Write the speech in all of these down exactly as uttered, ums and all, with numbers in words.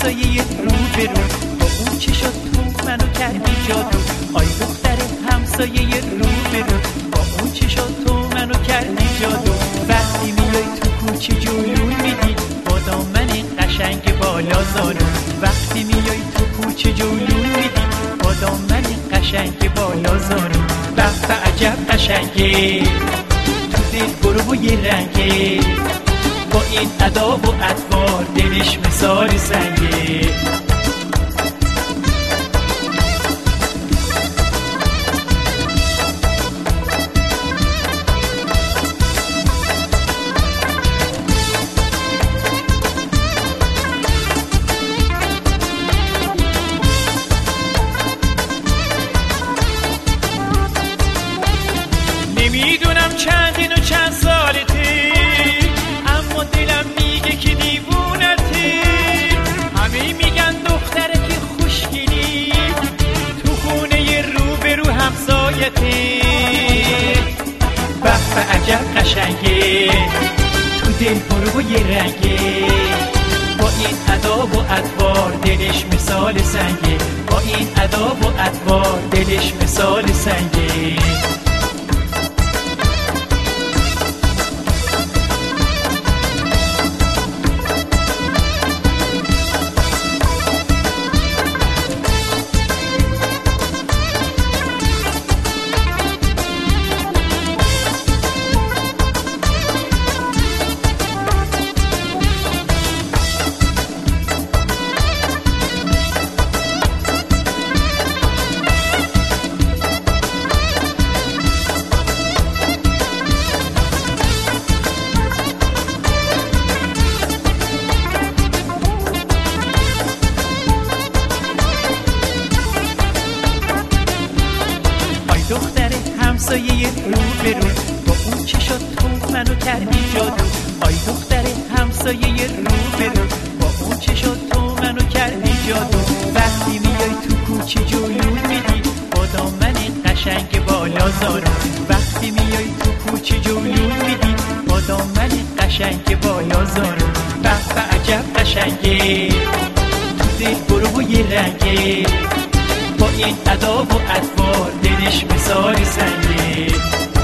همسایه رو به رو، با اون چه شد تو منو کردی جادو. آی دختر همسایه رو به رو، با اون چه شد تو منو کردی جادو. وقتی میای تو کوچه جلو میدی با دامن قشنگ بالا زانو. وقتی میای تو کوچه جلو میدی با دامن قشنگ بالا زانو. به به عجب قشنگه، تو دل برو و یه رنگه، با این ادا و اطوار دلش مثال سنگه. نمیدونم چندین و چند سالته، اما دلم میگه که دیوونته. همه میگن دختره که خوشگلی، تو خونه رو به رو همسایته. به به عجب قشنگه، تو دل برو و یه رنگه، با این ادا و اطوار دلش مثال سنگه. با این ادا و اطوار دلش مثال سنگه. دختر همسایه رو به رو، با اون چه شد تو منو کردی جادو. آی دختر همسایه رو به رو، با اون چه شد تو منو کردی جادو. وقتی میای تو کوچه جلو میدی با دامن قشنگ بالا زانو. وقتی میای تو کوچه جلو میدی با دامن قشنگ بالا زانو. به به عجب قشنگه، تو دل برو و یه رنگه، با این ادا و اطوار دلش مثال سنگه.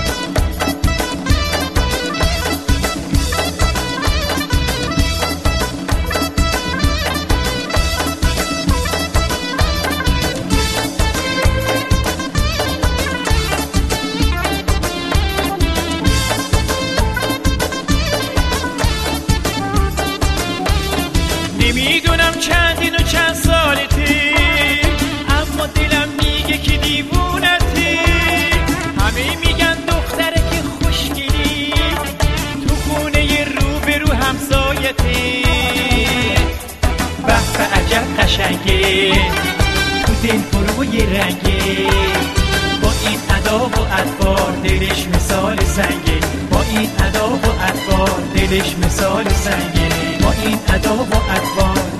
نمیدونم چندین و چند سالته، اما دلم میگه که دیوونته. همه میگن دختره که خوشگلی، تو خونه رو به رو همسایته. به به عجب قشنگه، تو دل برو و یه رنگه، با این ادا و اطوار دلش مثال سنگه. با این ادا و اطوار دلش مثال سنگه. با این ادا و اطوار